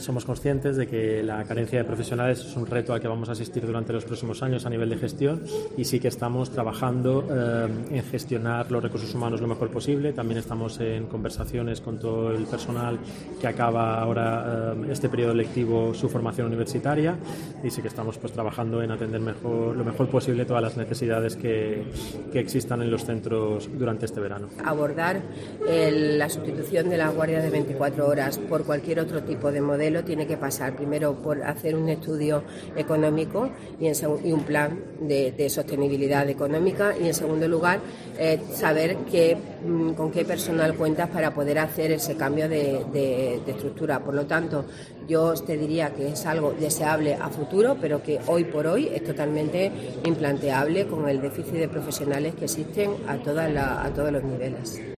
Somos conscientes de que la carencia de profesionales es un reto al que vamos a asistir durante los próximos años a nivel de gestión y sí que estamos trabajando en gestionar los recursos humanos lo mejor posible. También estamos en conversaciones con todo el personal que acaba ahora este periodo lectivo su formación universitaria y sí que estamos trabajando en atender lo mejor posible todas las necesidades que existan en los centros durante este verano. Abordar la sustitución de las guardias de 24 horas por cualquier otro tipo de modelo tiene que pasar primero por hacer un estudio económico y un plan de sostenibilidad económica y en segundo lugar saber con qué personal cuentas para poder hacer ese cambio de estructura. Por lo tanto, yo te diría que es algo deseable a futuro, pero que hoy por hoy es totalmente implanteable con el déficit de profesionales que existen a todos los niveles.